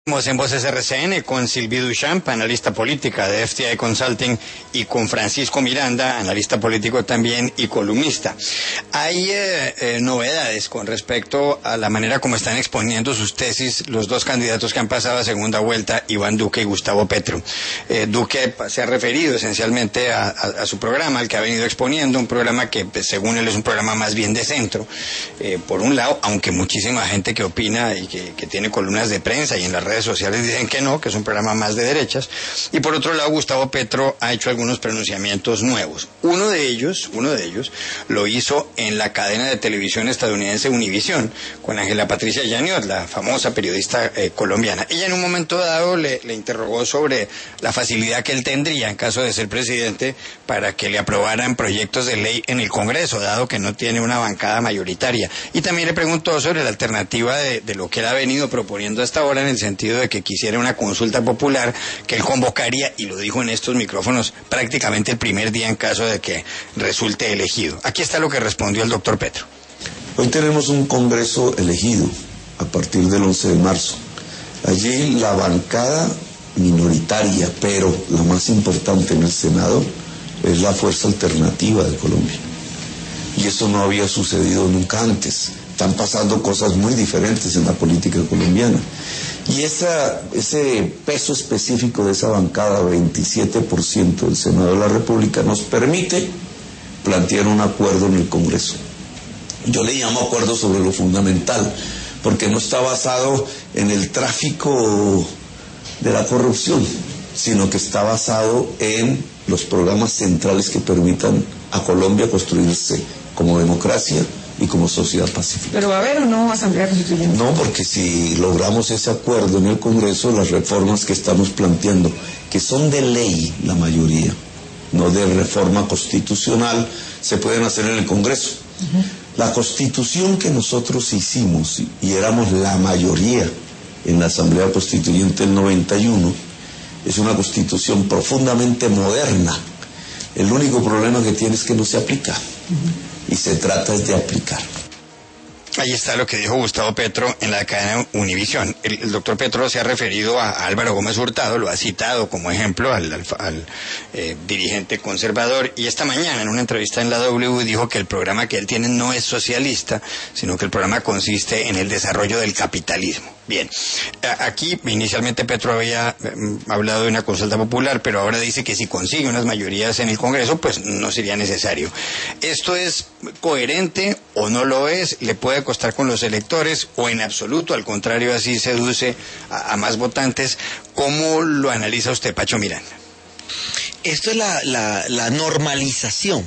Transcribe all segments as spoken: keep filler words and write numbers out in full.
En Voces R C N con Sylvie Duchamp, analista política de F T I Consulting, y con Francisco Miranda, analista político también y columnista. Hay eh, eh, novedades con respecto a la manera como están exponiendo sus tesis los dos candidatos que han pasado a segunda vuelta, Iván Duque y Gustavo Petro. Eh, Duque se ha referido esencialmente a, a, a su programa, al que ha venido exponiendo, un programa que pues, según él es un programa más bien de centro, eh, por un lado, aunque muchísima gente que opina y que, que tiene columnas de prensa y en las redes sociales dicen que no, que es un programa más de derechas. Y por otro lado, Gustavo Petro ha hecho algunos pronunciamientos nuevos. Uno de ellos, uno de ellos, lo hizo en la cadena de televisión estadounidense Univisión, con Ángela Patricia Yáñez, la famosa periodista eh, colombiana. Ella en un momento dado le, le interrogó sobre la facilidad que él tendría en caso de ser presidente para que le aprobaran proyectos de ley en el Congreso, dado que no tiene una bancada mayoritaria. Y también le preguntó sobre la alternativa de, de lo que él ha venido proponiendo hasta ahora, en el sentido de que quisiera una consulta popular que él convocaría, y lo dijo en estos micrófonos, prácticamente el primer día en caso de que resulte elegido. Aquí está lo que respondió el doctor Petro. Hoy tenemos un Congreso elegido a partir del once de marzo. Allí la bancada minoritaria, pero la más importante en el Senado, es la Fuerza Alternativa de Colombia. Y eso no había sucedido nunca antes. Están pasando cosas muy diferentes en la política colombiana. Y esa, ese peso específico de esa bancada, veintisiete por ciento del Senado de la República, nos permite plantear un acuerdo en el Congreso. Yo le llamo acuerdo sobre lo fundamental, porque no está basado en el tráfico de la corrupción, sino que está basado en los programas centrales que permitan a Colombia construirse como democracia y como sociedad pacífica. ¿Pero va a haber o no asamblea constituyente? No, porque si logramos ese acuerdo en el Congreso, las reformas que estamos planteando, que son de ley la mayoría, no de reforma constitucional, se pueden hacer en el Congreso. Uh-huh. La Constitución que nosotros hicimos, y éramos la mayoría en la Asamblea Constituyente del noventa y uno, es una Constitución profundamente moderna. El único problema que tiene es que no se aplica. Uh-huh. Y se trata es de aplicar. Ahí está lo que dijo Gustavo Petro en la cadena Univisión. El, el doctor Petro se ha referido a, a Álvaro Gómez Hurtado, lo ha citado como ejemplo al, al, al eh, dirigente conservador, y esta mañana en una entrevista en la W dijo que el programa que él tiene no es socialista, sino que el programa consiste en el desarrollo del capitalismo. Bien, aquí inicialmente Petro había hablado de una consulta popular, pero ahora dice que si consigue unas mayorías en el Congreso, pues no sería necesario. ¿Esto es coherente o no lo es? ¿Le puede costar con los electores o en absoluto, al contrario, así seduce a, a más votantes? ¿Cómo lo analiza usted, Pacho Miranda? Esto es la, la, la normalización.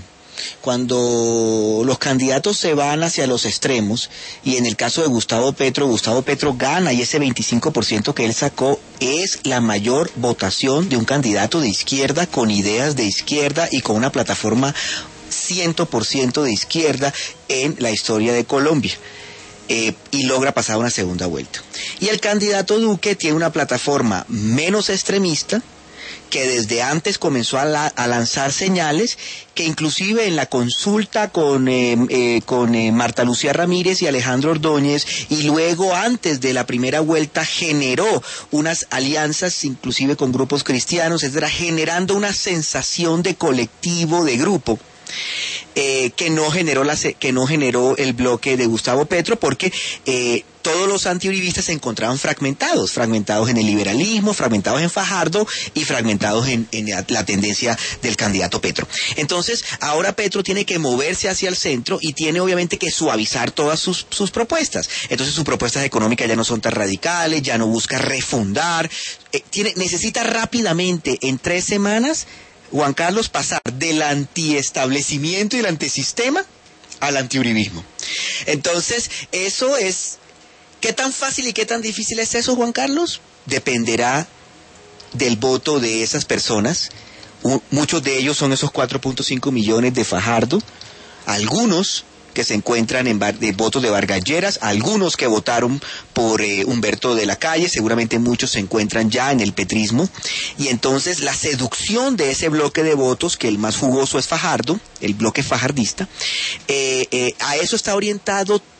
Cuando los candidatos se van hacia los extremos, y en el caso de Gustavo Petro, Gustavo Petro gana, y ese veinticinco por ciento que él sacó es la mayor votación de un candidato de izquierda, con ideas de izquierda y con una plataforma cien por ciento de izquierda en la historia de Colombia. Eh, y logra pasar una segunda vuelta. Y el candidato Duque tiene una plataforma menos extremista, que desde antes comenzó a, la, a lanzar señales, que inclusive en la consulta con, eh, eh, con eh, Marta Lucía Ramírez y Alejandro Ordóñez, y luego antes de la primera vuelta generó unas alianzas inclusive con grupos cristianos, etcétera, generando una sensación de colectivo, de grupo. Eh, que no generó la, que no generó el bloque de Gustavo Petro, porque eh, todos los antiuribistas se encontraban fragmentados, fragmentados en el liberalismo, fragmentados en Fajardo y fragmentados en, en la, la tendencia del candidato Petro. Entonces, ahora Petro tiene que moverse hacia el centro y tiene obviamente que suavizar todas sus, sus propuestas. Entonces, sus propuestas económicas ya no son tan radicales, ya no busca refundar, eh, tiene, necesita rápidamente, en tres semanas, Juan Carlos, pasar del antiestablecimiento y el antisistema al antiuribismo. Entonces, eso es... ¿Qué tan fácil y qué tan difícil es eso, Juan Carlos? Dependerá del voto de esas personas. U- muchos de ellos son esos cuatro punto cinco millones de Fajardo. Algunos que se encuentran en bar- de votos de Vargas Lleras, algunos que votaron por eh, Humberto de la Calle, seguramente muchos se encuentran ya en el petrismo, y entonces la seducción de ese bloque de votos, que el más jugoso es Fajardo, el bloque fajardista, eh, eh, a eso está orientado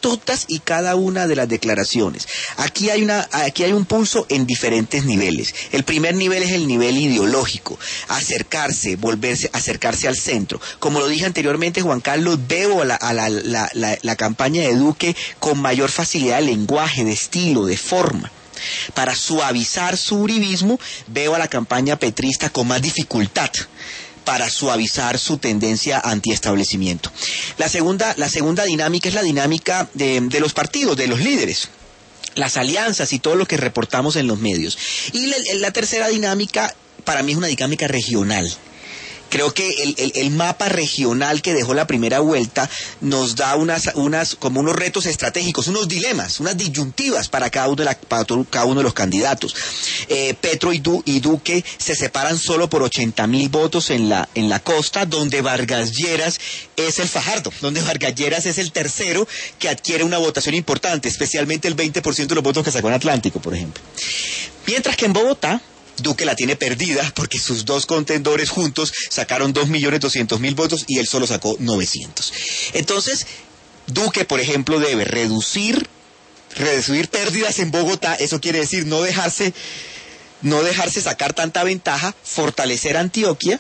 todas y cada una de las declaraciones. Aquí hay una, aquí hay un pulso en diferentes niveles. El primer nivel es el nivel ideológico, acercarse, volverse, acercarse al centro. Como lo dije anteriormente, Juan Carlos, veo a la, a la, la, la, la campaña de Duque con mayor facilidad de lenguaje, de estilo, de forma. Para suavizar su uribismo, veo a la campaña petrista con más dificultad para suavizar su tendencia antiestablecimiento. La segunda, la segunda dinámica es la dinámica de, de los partidos, de los líderes, las alianzas y todo lo que reportamos en los medios. Y la, la tercera dinámica, para mí, es una dinámica regional. Creo que el, el, el mapa regional que dejó la primera vuelta nos da unas, unas, como unos retos estratégicos, unos dilemas, unas disyuntivas para cada uno de, la, para todo, cada uno de los candidatos. Eh, Petro y, Du, y Duque se separan solo por ochenta mil votos en la, en la costa, donde Vargas Lleras es el Fajardo, donde Vargas Lleras es el tercero que adquiere una votación importante, especialmente el veinte por ciento de los votos que sacó en Atlántico, por ejemplo. Mientras que en Bogotá, Duque la tiene perdida porque sus dos contendores juntos sacaron dos millones doscientos mil votos y él solo sacó novecientos. Entonces, Duque, por ejemplo, debe reducir, reducir pérdidas en Bogotá. Eso quiere decir no dejarse, no dejarse sacar tanta ventaja, fortalecer Antioquia,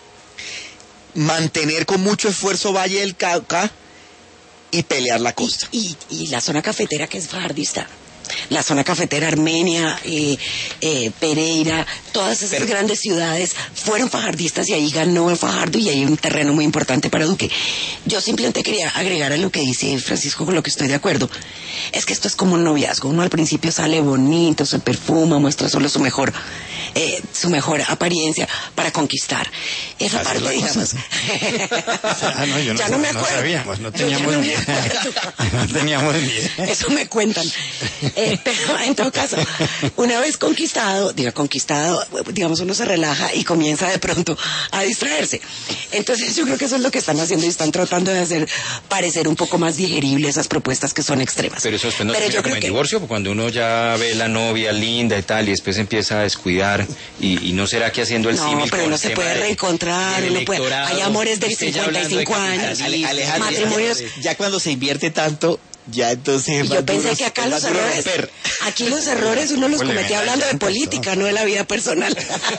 mantener con mucho esfuerzo Valle del Cauca y pelear la costa. Y, y, y la zona cafetera, que es fajardista. La zona cafetera, Armenia, eh, eh, Pereira, todas esas Pero... grandes ciudades fueron fajardistas y ahí ganó el Fajardo y hay un terreno muy importante para Duque. Yo simplemente quería agregar a lo que dice Francisco, con lo que estoy de acuerdo. Es que esto es como un noviazgo. Uno al principio sale bonito, se perfuma, muestra solo su mejor, eh, su mejor apariencia para conquistar. Esa Así parte, digamos. ah, no, yo no, ya no me acuerdo. No sabíamos, no teníamos ni idea. No teníamos ni idea. Eso me cuentan. Eh, pero en todo caso, una vez conquistado, diga conquistado, digamos, uno se relaja y comienza de pronto a distraerse. Entonces yo creo que eso es lo que están haciendo y están tratando de hacer parecer un poco más digerible esas propuestas que son extremas. Pero eso después no pero se yo como creo en que... divorcio, porque cuando uno ya ve la novia linda y tal y después empieza a descuidar y, y no será que haciendo el símil. No, pero uno se puede reencontrar, uno puede... Hay amores de cincuenta y cinco años, Ale, Alejandro, matrimonios... Ya, ya cuando se invierte tanto, ya entonces... Yo pensé que acá los errores, aquí los errores uno los cometía hablando de política, no de la vida personal.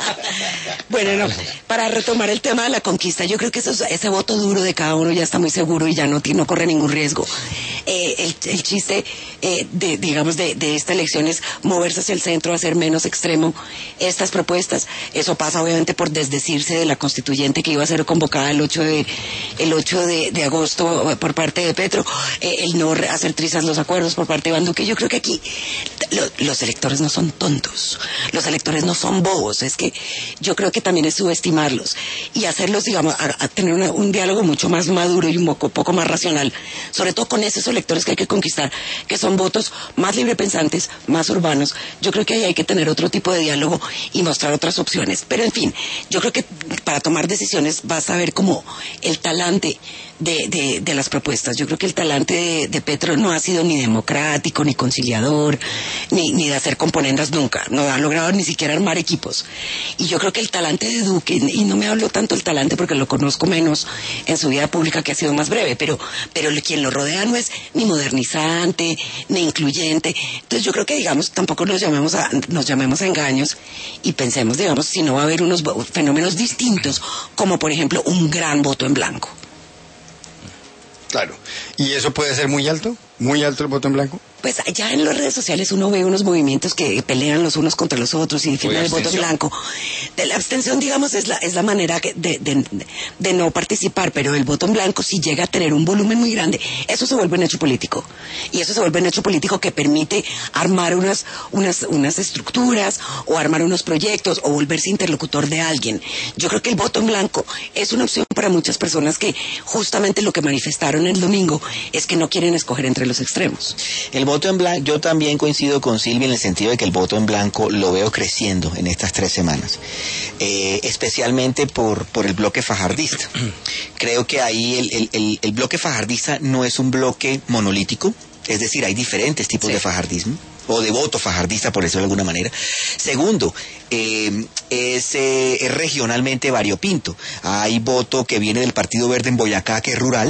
Bueno, no, para retomar el tema de la conquista, yo creo que eso, ese voto duro de cada uno ya está muy seguro y ya no, no corre ningún riesgo. Eh, el, el chiste, eh, de, digamos, de, de esta elección es moverse hacia el centro, hacer menos extremo estas propuestas. Eso pasa obviamente por desdecirse de la constituyente que iba a ser convocada el ocho de, el ocho de, de agosto por parte de Petro, eh, el no hacer trizas los acuerdos por parte de Iván Duque. Yo creo que aquí lo, los electores no son tontos, los electores no son bobos, es que yo creo que también es subestimarlos y hacerlos, digamos, a, a tener una, un diálogo mucho más maduro y un poco, poco más racional, sobre todo con esos electores que hay que conquistar, que son votos más librepensantes, más urbanos. Yo creo que ahí hay que tener otro tipo de diálogo y mostrar otras opciones, pero en fin, yo creo que para tomar decisiones vas a ver como el talante de, de, de las propuestas. Yo creo que el talante de, de Petro no ha sido ni democrático, ni conciliador, ni, ni de hacer componendas nunca. No ha logrado ni siquiera armar equipos. Y yo creo que el talante de Duque, y no me hablo tanto del talante porque lo conozco menos en su vida pública, que ha sido más breve, pero, pero quien lo rodea no es ni modernizante, ni incluyente. Entonces yo creo que, digamos, tampoco nos llamemos a, nos llamemos a engaños y pensemos, digamos, si no va a haber unos fenómenos distintos, como por ejemplo un gran voto en blanco. Claro. ¿Y eso puede ser muy alto? ¿Muy alto el voto en blanco? Pues ya en las redes sociales uno ve unos movimientos que pelean los unos contra los otros y defienden el voto en blanco. De la abstención, digamos, es la es la manera que de, de, de no participar, pero el voto en blanco, si llega a tener un volumen muy grande, eso se vuelve un hecho político. Y eso se vuelve un hecho político que permite armar unas, unas, unas estructuras o armar unos proyectos o volverse interlocutor de alguien. Yo creo que el voto en blanco es una opción para muchas personas que justamente lo que manifestaron el domingo es que no quieren escoger entre los extremos. El voto en blanco, yo también coincido con Silvia en el sentido de que el voto en blanco lo veo creciendo en estas tres semanas, eh, especialmente por, por el bloque fajardista. Creo que ahí el, el, el, el bloque fajardista no es un bloque monolítico, es decir, hay diferentes tipos sí. de fajardismo, o de voto fajardista, por decirlo de alguna manera. Segundo, eh, es, eh, es regionalmente variopinto. Hay voto que viene del Partido Verde en Boyacá, que es rural,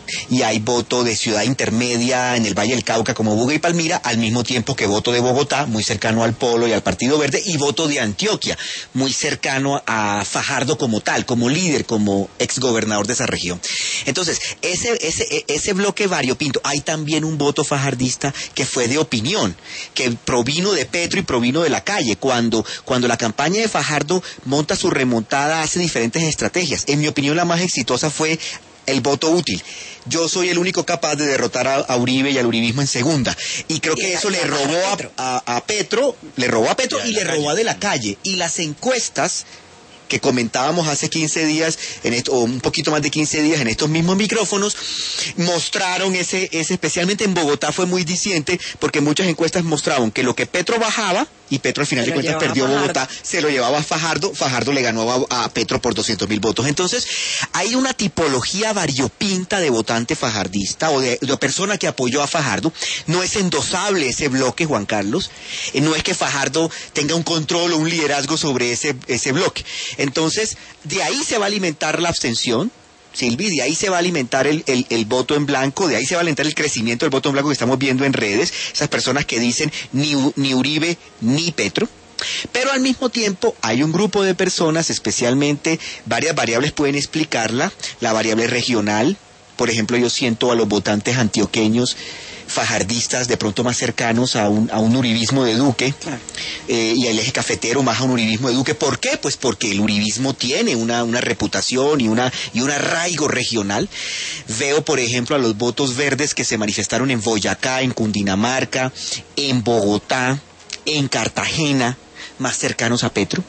y hay voto de ciudad intermedia en el Valle del Cauca como Buga y Palmira, al mismo tiempo que voto de Bogotá, muy cercano al Polo y al Partido Verde, y voto de Antioquia, muy cercano a Fajardo como tal, como líder, como exgobernador de esa región. Entonces, ese, ese, ese bloque variopinto, hay también un voto fajardista que fue de opinión, que provino de Petro y provino de la calle. Cuando, cuando la campaña de Fajardo monta su remontada, hace diferentes estrategias. En mi opinión, la más exitosa fue el voto útil. Yo soy el único capaz de derrotar a, a Uribe y al uribismo en segunda. Y creo que eso le robó a, a, a Petro, le robó a Petro y le robó a De la Calle. Y las encuestas que comentábamos hace quince días, en esto, o un poquito más de quince días en estos mismos micrófonos, mostraron ese, ese, especialmente en Bogotá fue muy diciente, porque muchas encuestas mostraban que lo que Petro bajaba, y Petro al final de cuentas perdió Bogotá, se lo llevaba a Fajardo, Fajardo le ganó a, a Petro por doscientos mil votos. Entonces, hay una tipología variopinta de votante fajardista, o de, de persona que apoyó a Fajardo. No es endosable ese bloque, Juan Carlos, eh, no es que Fajardo tenga un control o un liderazgo sobre ese, ese bloque. Entonces, de ahí se va a alimentar la abstención, Silvi, de ahí se va a alimentar el, el, el voto en blanco, de ahí se va a alimentar el crecimiento del voto en blanco que estamos viendo en redes, esas personas que dicen ni, ni Uribe ni Petro. Pero al mismo tiempo hay un grupo de personas, especialmente varias variables pueden explicarla, la variable regional. Por ejemplo, yo siento a los votantes antioqueños fajardistas de pronto más cercanos a un, a un uribismo de Duque, claro. eh, y al eje cafetero más a un uribismo de Duque. ¿Por qué? Pues porque el uribismo tiene una, una reputación y, una, y un arraigo regional. Veo, por ejemplo, a los votos verdes que se manifestaron en Boyacá, en Cundinamarca, en Bogotá, en Cartagena, más cercanos a Petro.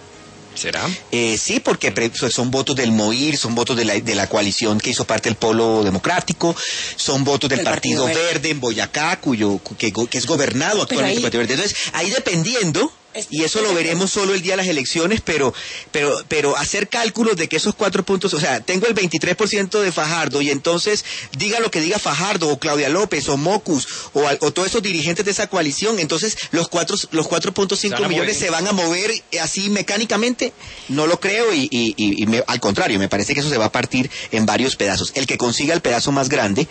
¿Será? Eh, sí, porque son votos del MOIR, son votos de la, de la coalición que hizo parte del Polo Democrático, son votos del, del Partido, Partido Verde. Verde en Boyacá, cuyo que, que es gobernado actualmente por el Partido Verde. Entonces, ahí dependiendo, y eso lo veremos solo el día de las elecciones, pero pero pero hacer cálculos de que esos cuatro puntos, o sea, tengo el veintitrés por ciento de Fajardo, y entonces diga lo que diga Fajardo, o Claudia López, o Mocus, o, o todos esos dirigentes de esa coalición, entonces los cuatro los cuatro punto cinco millones se van a mover así mecánicamente. No lo creo, y, y, y me, al contrario, me parece que eso se va a partir en varios pedazos. El que consiga el pedazo más grande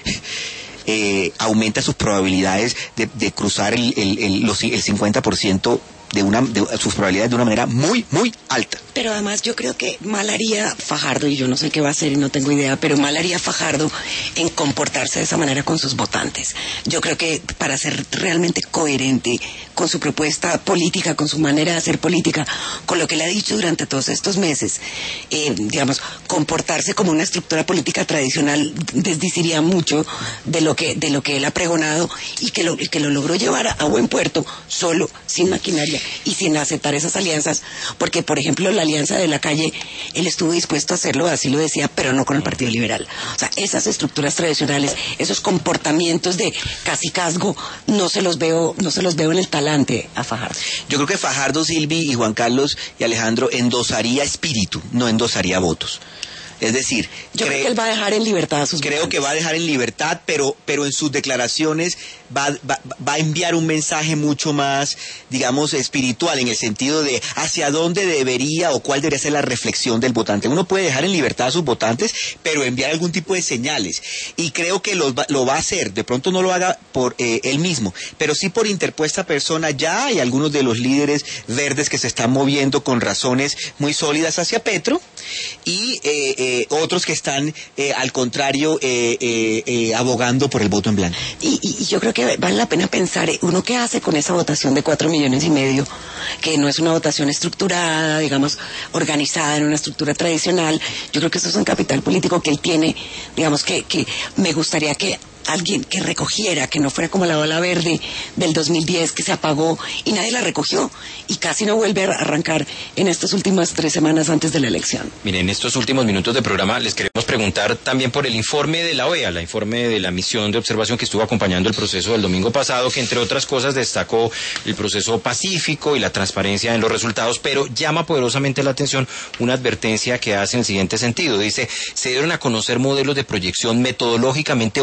eh, aumenta sus probabilidades de, de cruzar el, el, el, los, el cincuenta por ciento de una de sus probabilidades de una manera muy, muy alta. Pero además yo creo que mal haría Fajardo, y yo no sé qué va a hacer y no tengo idea, pero mal haría Fajardo en comportarse de esa manera con sus votantes. Yo creo que para ser realmente coherente con su propuesta política, con su manera de hacer política, con lo que le ha dicho durante todos estos meses, eh, digamos, comportarse como una estructura política tradicional desdiciría mucho de lo que de lo que él ha pregonado, y que lo, y que lo logró llevar a, a buen puerto, solo, sin maquinaria y sin aceptar esas alianzas, porque por ejemplo la alianza de la calle, él estuvo dispuesto a hacerlo, así lo decía, pero no con el Partido Liberal. O sea, esas estructuras tradicionales, esos comportamientos de cacicazgo, no se los veo, no se los veo en el talante a Fajardo. Yo creo que Fajardo, Silvi y Juan Carlos y Alejandro endosaría espíritu, no endosaría votos. Es decir, yo creo que él va a dejar en libertad a sus creo votantes. que va a dejar en libertad, pero pero en sus declaraciones va, va, va a enviar un mensaje mucho más, digamos, espiritual, en el sentido de hacia dónde debería o cuál debería ser la reflexión del votante. Uno puede dejar en libertad a sus votantes, pero enviar algún tipo de señales, y creo que lo, lo va a hacer. De pronto no lo haga por eh, él mismo, pero sí por interpuesta persona. Ya hay algunos de los líderes verdes que se están moviendo con razones muy sólidas hacia Petro, y eh, eh, Eh, otros que están, eh, al contrario, eh, eh, eh, abogando por el voto en blanco. Y, y, y yo creo que vale la pena pensar, ¿uno qué hace con esa votación de cuatro millones y medio? Que no es una votación estructurada, digamos, organizada en una estructura tradicional. Yo creo que eso es un capital político que él tiene, digamos, que, que me gustaría que alguien que recogiera, que no fuera como la ola verde del dos mil diez, que se apagó y nadie la recogió y casi no vuelve a arrancar en estas últimas tres semanas antes de la elección. Miren, en estos últimos minutos de programa les queremos preguntar también por el informe de la O E A, el informe de la misión de observación que estuvo acompañando el proceso del domingo pasado, que entre otras cosas destacó el proceso pacífico y la transparencia en los resultados, pero llama poderosamente la atención una advertencia que hace en el siguiente sentido. Dice, se dieron a conocer modelos de proyección metodológicamente opacos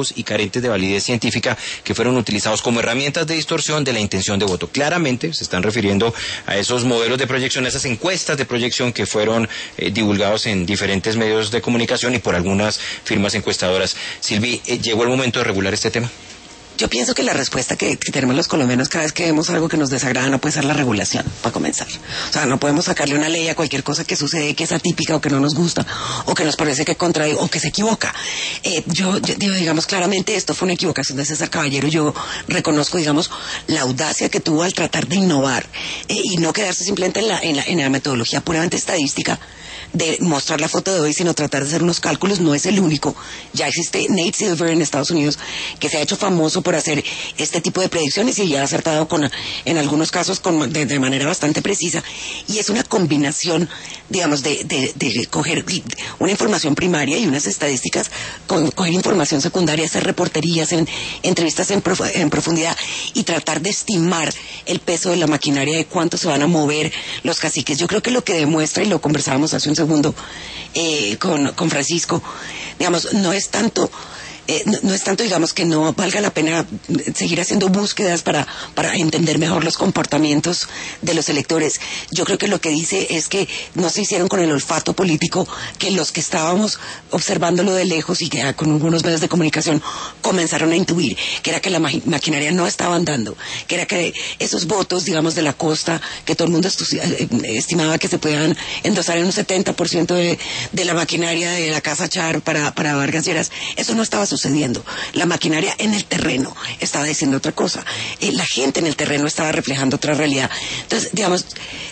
opacos y carentes de validez científica que fueron utilizados como herramientas de distorsión de la intención de voto. Claramente se están refiriendo a esos modelos de proyección, a esas encuestas de proyección que fueron eh, divulgados en diferentes medios de comunicación y por algunas firmas encuestadoras. Silvi, eh, ¿llegó el momento de regular este tema? Yo pienso que la respuesta que, que tenemos los colombianos cada vez que vemos algo que nos desagrada no puede ser la regulación, para comenzar. O sea, no podemos sacarle una ley a cualquier cosa que sucede, que es atípica o que no nos gusta, o que nos parece que contrae o que se equivoca. Eh, yo, yo digo, digamos, claramente esto fue una equivocación de César Caballero. Yo reconozco, digamos, la audacia que tuvo al tratar de innovar eh, y no quedarse simplemente en la, en la, en la metodología puramente estadística de mostrar la foto de hoy, sino tratar de hacer unos cálculos. No es el único. Ya existe Nate Silver en Estados Unidos, que se ha hecho famoso por hacer este tipo de predicciones y ya ha acertado con, en algunos casos con, de, de manera bastante precisa. Y es una combinación, digamos, de, de, de coger una información primaria y unas estadísticas, con, coger información secundaria, hacer reporterías, en, entrevistas en, prof, en profundidad y tratar de estimar el peso de la maquinaria, de cuánto se van a mover los caciques. Yo creo que lo que demuestra, y lo conversábamos hace un segundo eh, con, con Francisco, digamos, no es tanto eh, no, no es tanto, digamos, que no valga la pena seguir haciendo búsquedas para, para entender mejor los comportamientos de los electores. Yo creo que lo que dice es que no se hicieron con el olfato político, que los que estábamos observándolo de lejos y que con algunos medios de comunicación comenzaron a intuir, que era que la ma maquinaria no estaba andando, que era que esos votos, digamos, de la costa, que todo el mundo estimaba que se podían endosar en un setenta por ciento de, de la maquinaria de la Casa Char para, para Vargas Lleras, eso no estaba sucediendo. La maquinaria en el terreno estaba diciendo otra cosa. Eh, la gente en el terreno estaba reflejando otra realidad. Entonces, digamos,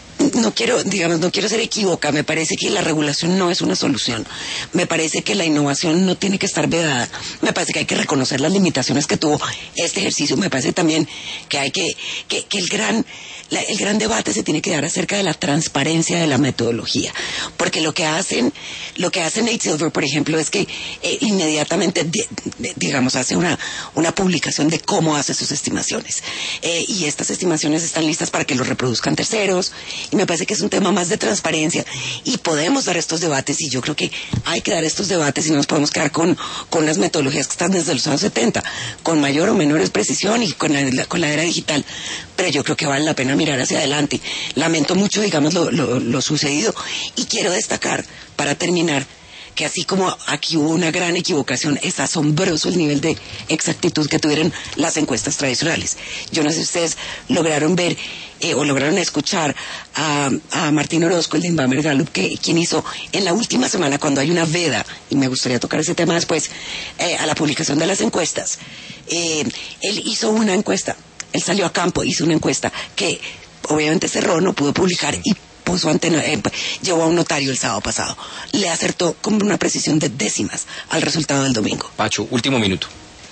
no quiero, digamos, no quiero ser equívoca. Me parece que la regulación no es una solución. Me parece que la innovación no tiene que estar vedada. Me parece que hay que reconocer las limitaciones que tuvo este ejercicio. Me parece también que hay que, que, que el gran, la, el gran debate se tiene que dar acerca de la transparencia de la metodología. Porque lo que hacen, lo que hace Nate Silver, por ejemplo, es que eh, inmediatamente, de, de, digamos, hace una, una publicación de cómo hace sus estimaciones. Eh, y estas estimaciones están listas para que los reproduzcan terceros. Y me parece que es un tema más de transparencia y podemos dar estos debates, y yo creo que hay que dar estos debates y no nos podemos quedar con, con las metodologías que están desde los años setenta, con mayor o menor precisión y con la, con la era digital, pero yo creo que vale la pena mirar hacia adelante. Lamento mucho, digamos, lo, lo, lo sucedido, y quiero destacar, para terminar, que así como aquí hubo una gran equivocación, es asombroso el nivel de exactitud que tuvieron las encuestas tradicionales. Yo no sé si ustedes lograron ver eh, o lograron escuchar a, a Martín Orozco, el de Inbamer Gallup, que quien hizo en la última semana, cuando hay una veda, y me gustaría tocar ese tema después, eh, a la publicación de las encuestas, eh, él hizo una encuesta, él salió a campo, hizo una encuesta que obviamente cerró, no pudo publicar, y puso ante, eh, llevó a un notario el sábado pasado. Le acertó con una precisión de décimas al resultado del domingo. Pacho, último minuto.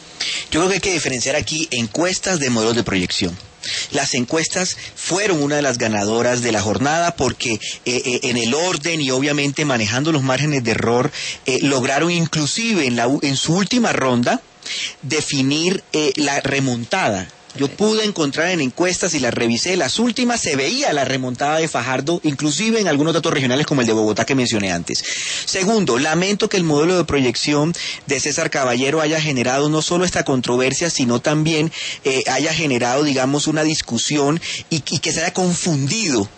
Yo creo que hay que diferenciar aquí encuestas de modelos de proyección. Las encuestas fueron una de las ganadoras de la jornada porque eh, eh, en el orden y obviamente manejando los márgenes de error, eh, lograron inclusive en, la, en su última ronda definir eh, la remontada. Yo pude encontrar en encuestas y las revisé, las últimas se veía la remontada de Fajardo, inclusive en algunos datos regionales como el de Bogotá que mencioné antes. Segundo, lamento que el modelo de proyección de César Caballero haya generado no solo esta controversia, sino también eh, haya generado, digamos, una discusión y, y que se haya confundido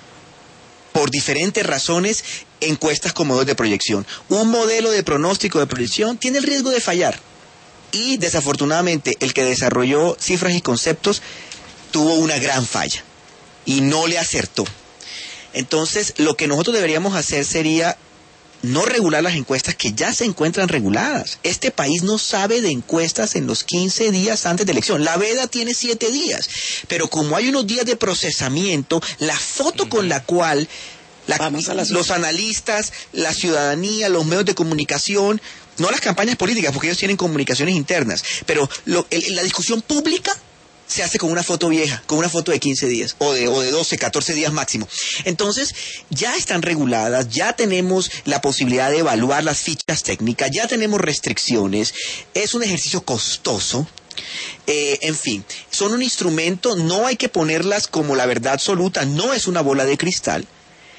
por diferentes razones encuestas con modelos de proyección. Un modelo de pronóstico de proyección tiene el riesgo de fallar. Y desafortunadamente el que desarrolló cifras y conceptos tuvo una gran falla y no le acertó. Entonces lo que nosotros deberíamos hacer sería no regular las encuestas que ya se encuentran reguladas. Este país no sabe de encuestas en los quince días antes de elección. La veda tiene siete días, pero como hay unos días de procesamiento, la foto con la cual la, los analistas, la ciudadanía, los medios de comunicación, no las campañas políticas, porque ellos tienen comunicaciones internas, pero lo, el, la discusión pública se hace con una foto vieja, con una foto de quince días, o de, o de doce, catorce días máximo. Entonces, ya están reguladas, ya tenemos la posibilidad de evaluar las fichas técnicas, ya tenemos restricciones, es un ejercicio costoso. Eh, en fin, son un instrumento, no hay que ponerlas como la verdad absoluta, no es una bola de cristal,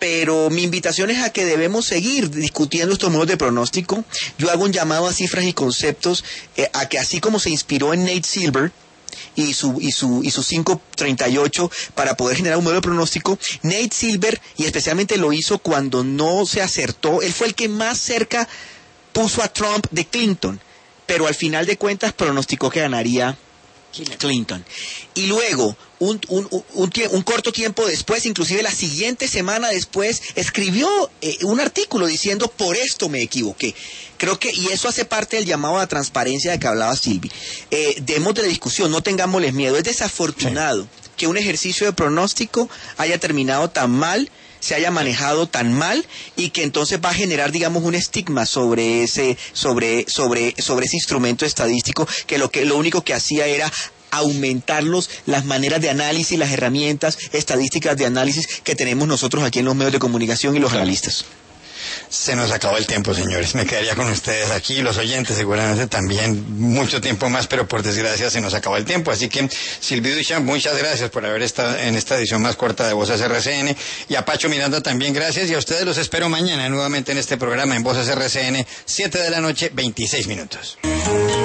pero mi invitación es a que debemos seguir discutiendo estos modos de pronóstico. Yo hago un llamado a cifras y conceptos, eh, a que así como se inspiró en Nate Silver y su y su y su cinco treinta y ocho para poder generar un modelo de pronóstico, Nate Silver, y especialmente lo hizo cuando no se acertó, él fue el que más cerca puso a Trump de Clinton, pero al final de cuentas pronosticó que ganaría Clinton. Y luego, un, un, un, un, un corto tiempo después, inclusive la siguiente semana después, escribió eh, un artículo diciendo, por esto me equivoqué. Creo que, y eso hace parte del llamado a la transparencia de que hablaba Silvi. Eh, demos de la discusión, no tengámosles miedo. Es desafortunado sí. que un ejercicio de pronóstico haya terminado tan mal, se haya manejado tan mal, y que entonces va a generar, digamos, un estigma sobre ese, sobre, sobre, sobre ese instrumento estadístico, que lo que lo único que hacía era aumentarlos las maneras de análisis, las herramientas estadísticas de análisis que tenemos nosotros aquí en los medios de comunicación y los claro. analistas. Se nos acabó el tiempo, señores. Me quedaría con ustedes aquí, los oyentes seguramente también mucho tiempo más, pero por desgracia se nos acabó el tiempo. Así que, Sylvie Duchamp, muchas gracias por haber estado en esta edición más corta de Voces R C N. Y a Pacho Miranda también gracias. Y a ustedes los espero mañana nuevamente en este programa en Voces R C N, siete de la noche, veintiséis minutos.